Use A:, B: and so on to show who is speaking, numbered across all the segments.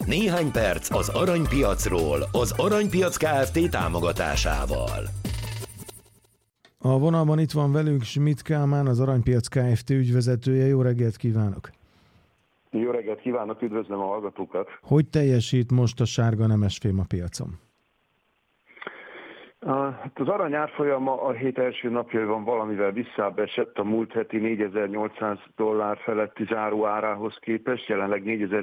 A: Néhány perc az aranypiacról, az Aranypiac Kft. Támogatásával.
B: A vonalban itt van velünk Schmidt Kálmán, az Aranypiac Kft. Ügyvezetője. Jó reggelt kívánok!
C: Jó reggelt kívánok, üdvözlöm a hallgatókat!
B: Hogy teljesít most a sárga nemesfém a piacon?
C: Az arany árfolyama a hét első napjaiban valamivel visszább esett a múlt heti $4.800 feletti záró árához képest, jelenleg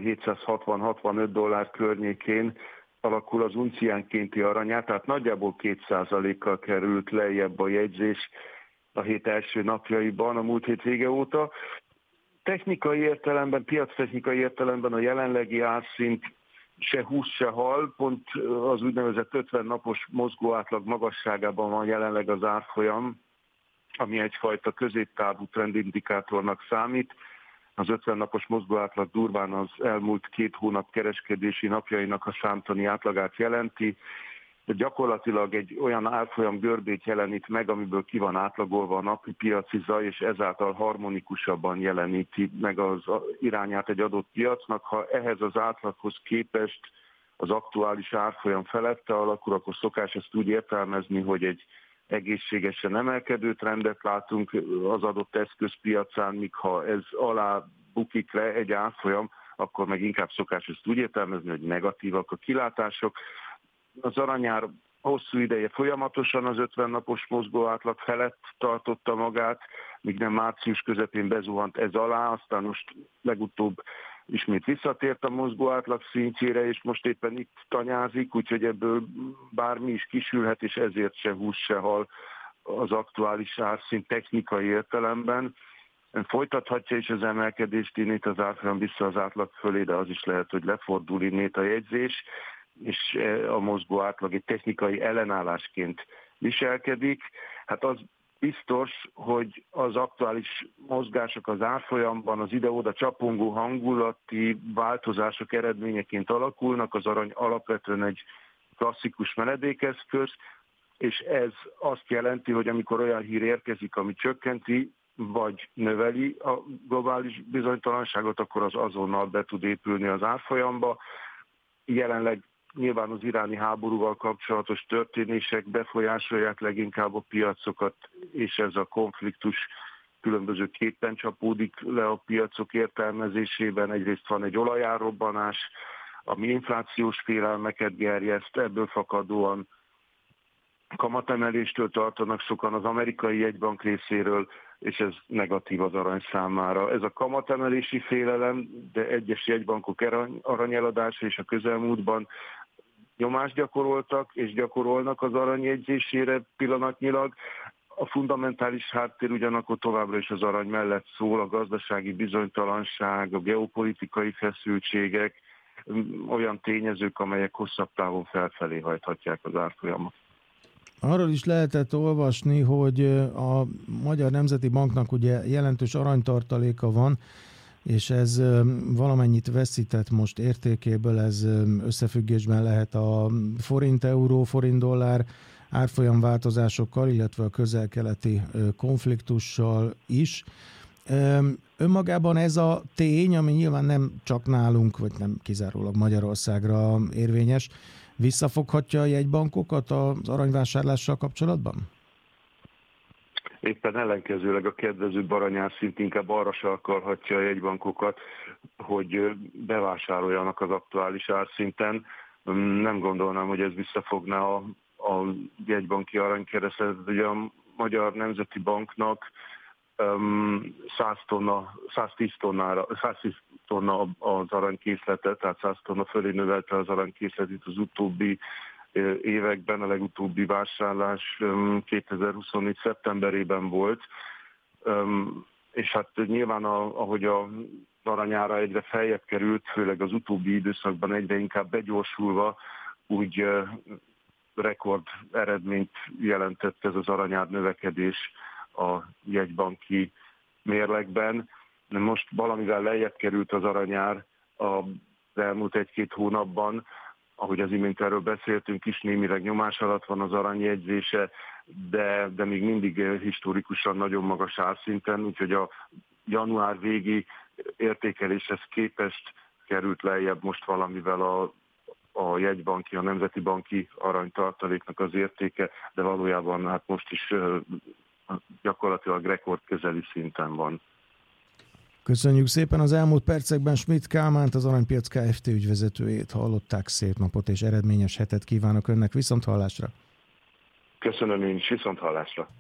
C: $4.760-65 környékén alakul az unciánkénti aranyár, tehát nagyjából 2%-kal került lejjebb a jegyzés a hét első napjaiban a múlt hét vége óta. Technikai értelemben, piactechnikai értelemben a jelenlegi árszint se hús, se hal, pont az úgynevezett 50 napos mozgóátlag magasságában van jelenleg az árfolyam, ami egyfajta középtávú trendindikátornak számít. Az 50 napos mozgóátlag durván az elmúlt 2 hónap kereskedési napjainak a számtani átlagát jelenti. De gyakorlatilag egy olyan árfolyam görbét jelenít meg, amiből ki van átlagolva a napi piaci zaj, és ezáltal harmonikusabban jeleníti meg az irányát egy adott piacnak. Ha ehhez az átlaghoz képest az aktuális árfolyam felette alakul, akkor szokás ezt úgy értelmezni, hogy egy egészségesen emelkedő trendet látunk az adott eszközpiacán, míg ha ez alá bukik le egy árfolyam, akkor meg inkább szokás ezt úgy értelmezni, hogy negatívak a kilátások. Az aranyár hosszú ideje folyamatosan az 50 napos mozgóátlag felett tartotta magát, míg nem március közepén bezuhant ez alá, aztán most legutóbb ismét visszatért a mozgóátlag szintjére, és most éppen itt tanyázik, úgyhogy ebből bármi is kisülhet, és ezért se hús, se hal az aktuális árszint technikai értelemben. Folytathatja is az emelkedést innét az árfolyam vissza az átlag fölé, de az is lehet, hogy lefordul innét a jegyzés, és a mozgó átlag egy technikai ellenállásként viselkedik. Hát az biztos, hogy az aktuális mozgások az árfolyamban az ide-oda csapongó hangulati változások eredményeként alakulnak, az arany alapvetően egy klasszikus menedékeszköz, és ez azt jelenti, hogy amikor olyan hír érkezik, ami csökkenti, vagy növeli a globális bizonytalanságot, akkor az azonnal be tud épülni az árfolyamba. Jelenleg nyilván az iráni háborúval kapcsolatos történések befolyásolják leginkább a piacokat, és ez a konfliktus különböző képen csapódik le a piacok értelmezésében. Egyrészt van egy olajárrobbanás, ami inflációs félelmeket gerjeszt, ebből fakadóan kamatemeléstől tartanak sokan az amerikai jegybank részéről, és ez negatív az arany számára. Ez a kamatemelési félelem, de egyes jegybankok aranyeladása és a közelmúltban nyomást gyakoroltak és gyakorolnak az aranyjegyzésére pillanatnyilag. A fundamentális háttér ugyanakkor továbbra is az arany mellett szól, a gazdasági bizonytalanság, a geopolitikai feszültségek, olyan tényezők, amelyek hosszabb távon felfelé hajthatják az árfolyamot.
B: Arról is lehetett olvasni, hogy a Magyar Nemzeti Banknak ugye jelentős aranytartaléka van, és ez valamennyit veszített most értékéből, ez összefüggésben lehet a forint-euró, forint-dollár árfolyam változásokkal, illetve a közel-keleti konfliktussal is. Önmagában ez a tény, ami nyilván nem csak nálunk, vagy nem kizárólag Magyarországra érvényes, visszafoghatja a jegybankokat az aranyvásárlással kapcsolatban?
C: Éppen ellenkezőleg a kedvezőbb aranyárszint inkább arra sarkalhatja a jegybankokat, hogy bevásároljanak az aktuális árszinten. Nem gondolnám, hogy ez visszafogná a jegybanki aranykeresletet. Ugye a Magyar Nemzeti Banknak 110 tonna az aranykészletet, tehát 100 tonna fölé növelte az aranykészletet az utóbbi években, a legutóbbi vásárlás 2024. szeptemberében volt, és hát nyilván ahogy az aranyára egyre feljebb került, főleg az utóbbi időszakban egyre inkább begyorsulva, úgy rekord eredményt jelentett ez az aranyár növekedés a jegybanki mérlegben. Most valamivel lejjebb került az aranyár az elmúlt 1-2 hónapban, ahogy az imént erről beszéltünk is, némileg nyomás alatt van az aranyjegyzése, de még mindig historikusan nagyon magas árszinten, úgyhogy a január végi értékeléshez képest került lejjebb most valamivel a jegybanki, a nemzeti banki aranytartaléknak az értéke, de valójában hát most is gyakorlatilag rekord közeli szinten van.
B: Köszönjük szépen. Az elmúlt percekben Schmidt Kálmánt, az Aranypiac Kft. Ügyvezetőjét hallották. Szép napot és eredményes hetet kívánok önnek. Viszonthallásra!
C: Köszönöm én is, viszonthallásra!